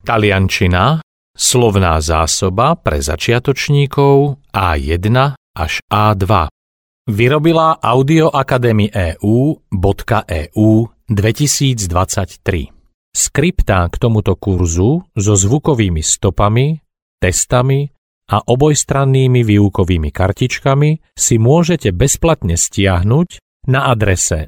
Taliančina, slovná zásoba pre začiatočníkov A1 až A2. Vyrobila Audio Academy EU.EU 2023. Skriptá k tomuto kurzu so zvukovými stopami, testami a obojstrannými výukovými kartičkami si môžete bezplatne stiahnuť na adrese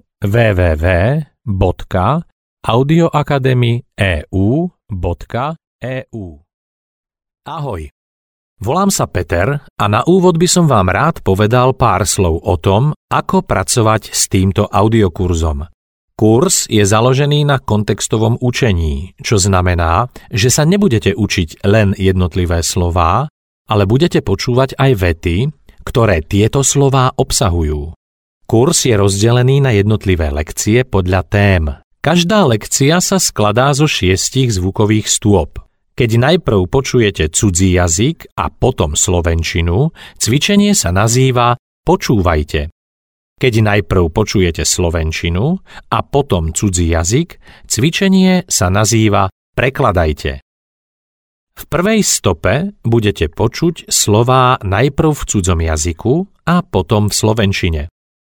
www.audioacademy.eu.eu. Ahoj, volám sa Peter a na úvod by som vám rád povedal pár slov o tom, ako pracovať s týmto audiokurzom. Kurs je založený na kontextovom učení, čo znamená, že sa nebudete učiť len jednotlivé slová, ale budete počúvať aj vety, ktoré tieto slová obsahujú. Kurs je rozdelený na jednotlivé lekcie podľa tém. Každá lekcia sa skladá zo 6 zvukových stôp. Keď najprv počujete cudzí jazyk a potom slovenčinu, cvičenie sa nazýva Počúvajte. Keď najprv počujete slovenčinu a potom cudzí jazyk, cvičenie sa nazýva Prekladajte. V prvej stope budete počuť slová najprv v cudzom jazyku a potom v slovenčine.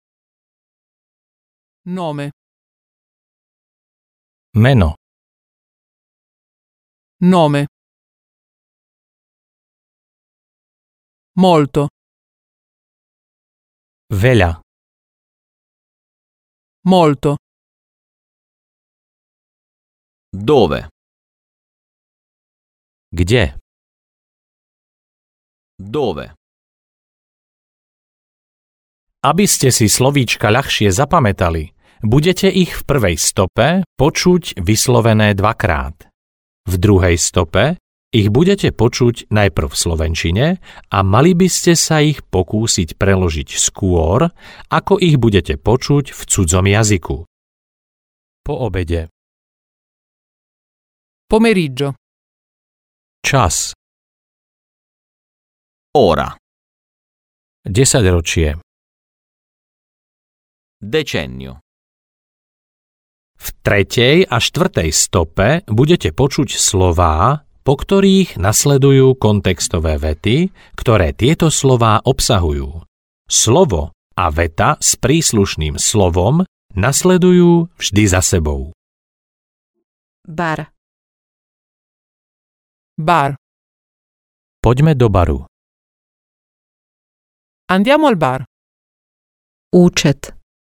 Nome. Meno. Nome. Molto. Veľa. Molto. Dove? Kde? Dove? Aby ste si slovíčka ľahšie zapamätali, budete ich v prvej stope počuť vyslovené dvakrát. V druhej stope ich budete počuť najprv v slovenčine a mali by ste sa ich pokúsiť preložiť skôr, ako ich budete počuť v cudzom jazyku. Po obede. Pomeriggio. Čas. Ora? 10-ročie. Decennio? V tretej a štvrtej stope budete počuť slová, po ktorých nasledujú kontextové vety, ktoré tieto slová obsahujú. Slovo a veta s príslušným slovom nasledujú vždy za sebou. Bar. Bar. Poďme do baru. Andiamo al bar. Účet.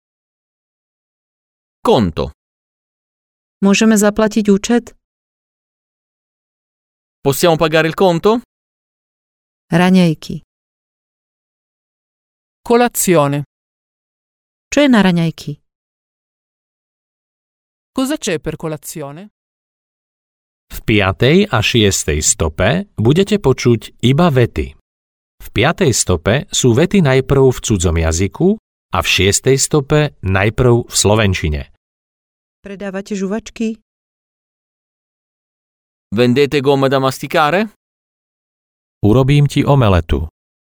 Conto? Môžeme zaplatiť účet? Possiamo pagare il conto? Raňajky. Colazione. Čo je na raňajky? Cosa c'è per colazione? V 5. a 6. stope budete počuť iba vety. V 5. stope sú vety najprv v cudzom jazyku a v 6. stope najprv v slovenčine. Predávate žuvačky? Vendete gomme da masticare? Urobím ti omeletu.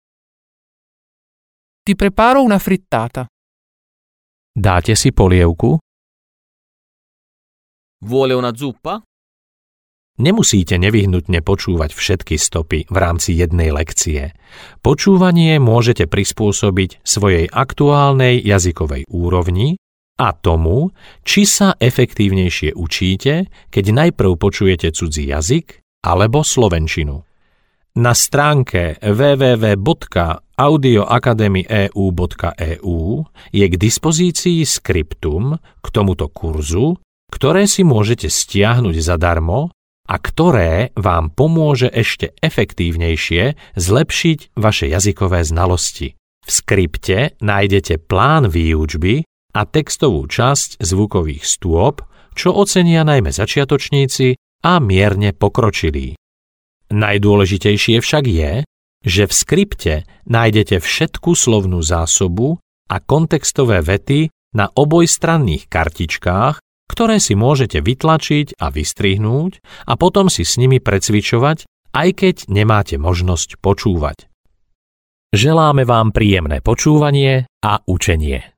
Ti preparo una frittata. Dáte si polievku? Vuole una zuppa? Nemusíte nevyhnutne počúvať všetky stopy v rámci jednej lekcie. Počúvanie môžete prispôsobiť svojej aktuálnej jazykovej úrovni a tomu, či sa efektívnejšie učíte, keď najprv počujete cudzí jazyk alebo slovenčinu. Na stránke www.audioacademy.eu.eu je k dispozícii skriptum k tomuto kurzu, ktoré si môžete stiahnuť zadarmo a ktoré vám pomôže ešte efektívnejšie zlepšiť vaše jazykové znalosti. V skripte nájdete plán výučby a textovú časť zvukových stôp, čo ocenia najmä začiatočníci a mierne pokročilí. Najdôležitejšie však je, že v skripte nájdete všetku slovnú zásobu a kontextové vety na obojstranných kartičkách, ktoré si môžete vytlačiť a vystrihnúť a potom si s nimi precvičovať, aj keď nemáte možnosť počúvať. Želáme vám príjemné počúvanie a učenie.